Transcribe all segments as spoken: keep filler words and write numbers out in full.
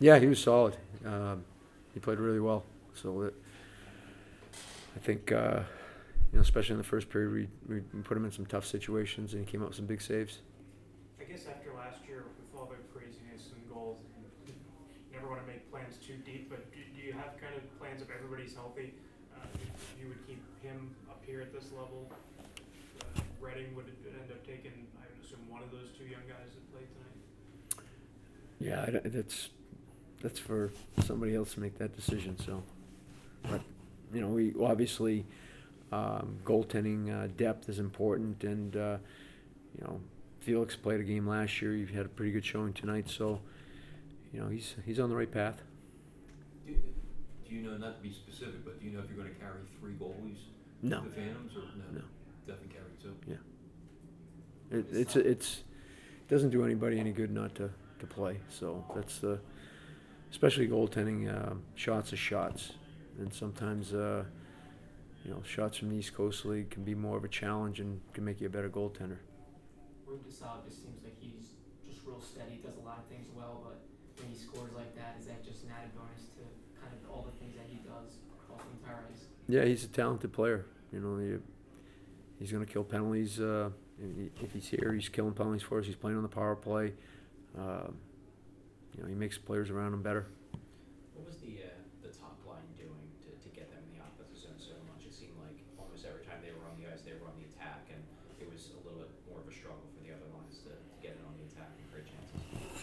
Yeah, he was solid. Um, he played really well. So it, I think, uh, you know, especially in the first period, we, we put him in some tough situations, and he came up with some big saves. I guess after last year with all the craziness and goals, you never want to make plans too deep, but do, do you have kind of plans if everybody's healthy? Uh, if you would keep him up here at this level, uh, Reading would end up taking, I would assume, one of those two young guys that played tonight. Yeah, I don't- that's that's for somebody else to make that decision. So, but you know, we obviously um, goaltending uh, depth is important, and uh, you know, Felix played a game last year. He had a pretty good showing tonight, so you know, he's he's on the right path. Do, do you know, not to be specific, but do you know if you're going to carry three goalies No, with the Phantoms, or no? no, Definitely carry two. yeah, it, it's it's it doesn't do anybody any good not to to play. So that's the especially goaltending. Uh, shots are shots, and sometimes. Uh, You know, shots from the East Coast League can be more of a challenge and can make you a better goaltender. Ruud Desal just seems like he's just real steady, does a lot of things well, but when he scores like that, is that just an added bonus to kind of all the things that he does across the entire ice? Yeah, he's a talented player. You know, he, he's going to kill penalties. Uh, if he's here, he's killing penalties for us. He's playing on the power play. Uh, you know, he makes players around him better. What was the uh, the top line doing to, to get them in the offensive zone so much? It seemed like almost every time they were on the ice, they were on the attack, and it was a little bit more of a struggle for the other lines to, to get it on the attack and create chances.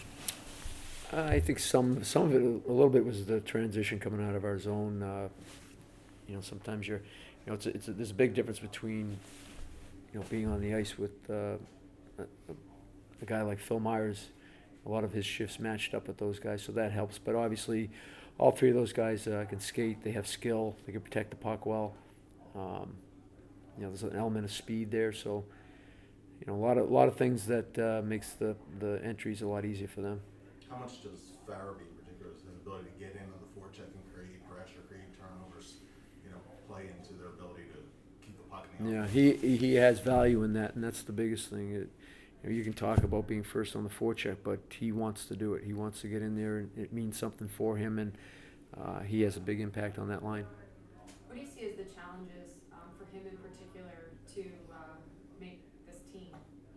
I think some some of it a little bit was the transition coming out of our zone. Uh, you know, sometimes you're, you know, it's a, it's a, there's a big difference between, you know, being on the ice with uh, a, a guy like Phil Myers. A lot of his shifts matched up with those guys, so that helps. But obviously, all three of those guys uh, can skate. They have skill. They can protect the puck well. Um, you know, there's an element of speed there, so you know, a lot of a lot of things that uh, makes the the entries a lot easier for them. How much does Farabee, in particular, his ability to get in on the forecheck and create pressure, create turnovers, you know, play into their ability to keep the puck in the Yeah, offense? he he has value in that, and that's the biggest thing. It, you know, you can talk about being first on the forecheck, but he wants to do it. He wants to get in there, and it means something for him, and uh, he has a big impact on that line. What do you see as the challenges um, for him in particular to uh, make this team?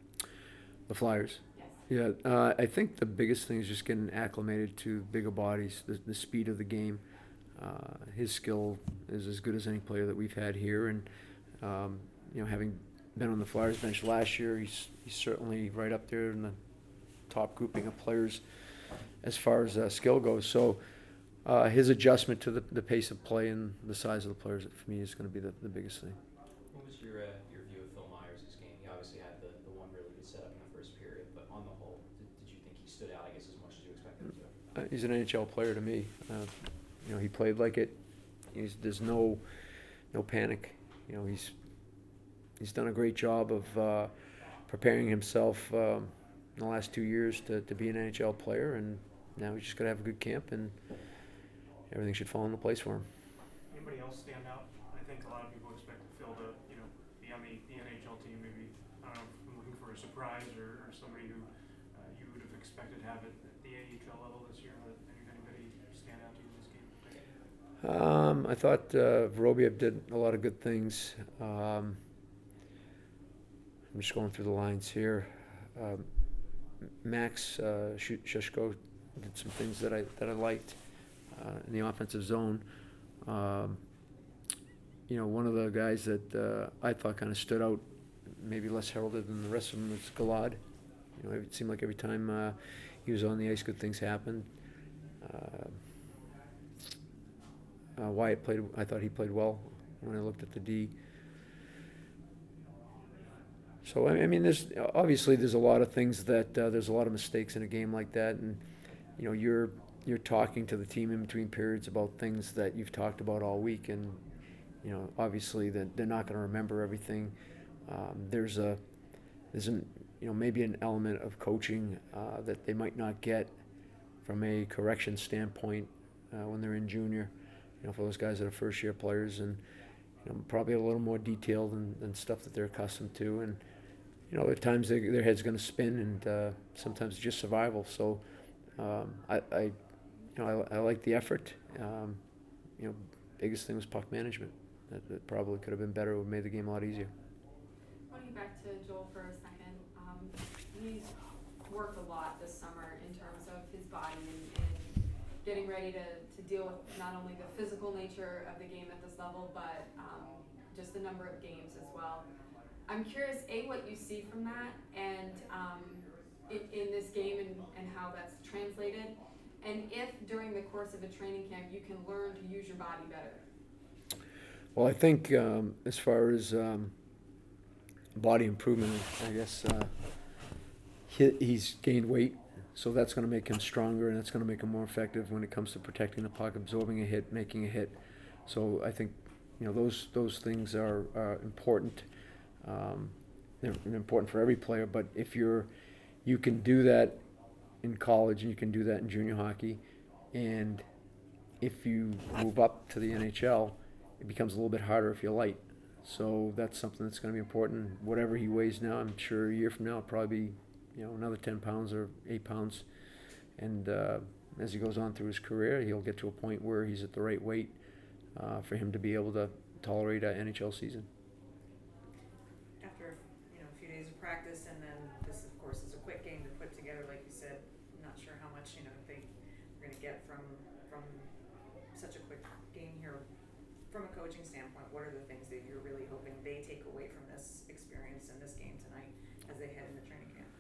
The Flyers. Yes. Yeah, uh, I think the biggest thing is just getting acclimated to bigger bodies, the, the speed of the game. Uh, his skill is as good as any player that we've had here, and um, you know, having been on the Flyers bench last year, he's he's certainly right up there in the top grouping of players as far as uh, skill goes. So uh, his adjustment to the, the pace of play and the size of the players, for me, is going to be the, the biggest thing. What was your uh, your view of Phil Myers' game? He obviously had the, the one really good setup in the first period, but on the whole, did, did you think he stood out, I guess, as much as you expected him to? Uh, he's an N H L player to me. Uh, you know, he played like it. He's, there's no no panic. You know, he's he's done a great job of uh, preparing himself um, in the last two years to, to be an N H L player, and now he's just got to have a good camp, and everything should fall into place for him. Anybody else stand out? I think a lot of people expect Phil to, you know, be on the, the N H L team. Maybe, I don't know, if I'm looking for a surprise or, or somebody who uh, you would have expected to have it at the A H L level this year. But anybody stand out to you in this game? Um, I thought uh, Vorobiev did a lot of good things. Um, I'm just going through the lines here. Um, Max uh, Sheshko did some things that I that I liked uh, in the offensive zone. Um, you know, one of the guys that uh, I thought kind of stood out, maybe less heralded than the rest of them, was Galad. You know, it seemed like every time uh, he was on the ice, good things happened. Uh, uh, Wyatt played. I thought he played well when I looked at the D. So I mean, there's obviously there's a lot of things that uh, there's a lot of mistakes in a game like that, and you know you're you're talking to the team in between periods about things that you've talked about all week, and you know obviously that they're not going to remember everything. Um, there's a there's an you know maybe an element of coaching uh, that they might not get from a correction standpoint uh, when they're in junior. You know, for those guys that are first year players, and you know, probably a little more detailed than, than stuff that they're accustomed to, and you know, at times they, their head's going to spin, and uh, sometimes it's just survival. So um, I, I, you know, I, I like the effort. Um, you know, biggest thing was puck management. That, that probably could have been better. It would have made the game a lot easier. I want to get back to Joel for a second. Um, he's worked a lot this summer in terms of his body and, and getting ready to, to deal with not only the physical nature of the game at this level, but um, just the number of games as well. I'm curious, A, what you see from that, and um, in, in this game and, and how that's translated, and if during the course of a training camp you can learn to use your body better. Well, I think um, as far as um, body improvement, I guess uh, he, he's gained weight, so that's going to make him stronger, and that's going to make him more effective when it comes to protecting the puck, absorbing a hit, making a hit. So I think, you know, those those things are, are important. Um, they're important for every player, but if you're, you can do that in college and you can do that in junior hockey, and if you move up to the N H L, it becomes a little bit harder if you're light. So that's something that's going to be important. Whatever he weighs now, I'm sure a year from now it'll probably be, you know, another ten pounds or eight pounds. And uh, as he goes on through his career, he'll get to a point where he's at the right weight uh, for him to be able to tolerate an N H L season. After, you know, a few days of practice, and then this, of course, is a quick game to put together, like you said. I'm not sure how much, you know, they are going to get from from such a quick game here. From a coaching standpoint, what are the things that you're really hoping they take away from this experience and this game tonight as they head into training camp?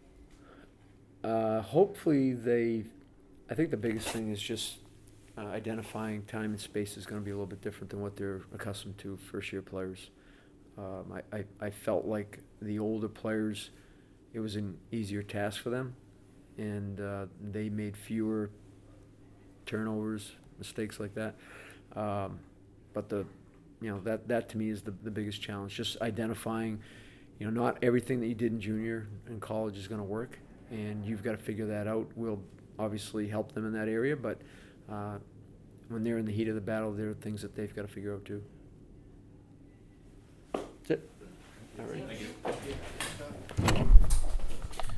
Uh, hopefully they, I think the biggest thing is just uh, identifying time and space is going to be a little bit different than what they're accustomed to, first-year players. Um, I, I, I felt like the older players, it was an easier task for them, and uh, they made fewer turnovers, mistakes like that. Um, but the, you know, that, that to me is the, the biggest challenge, just identifying, you know, not everything that you did in junior and college is going to work, and you've got to figure that out. We'll obviously help them in that area, but uh, when they're in the heat of the battle, there are things that they've got to figure out too. That's it. All right. Thank you.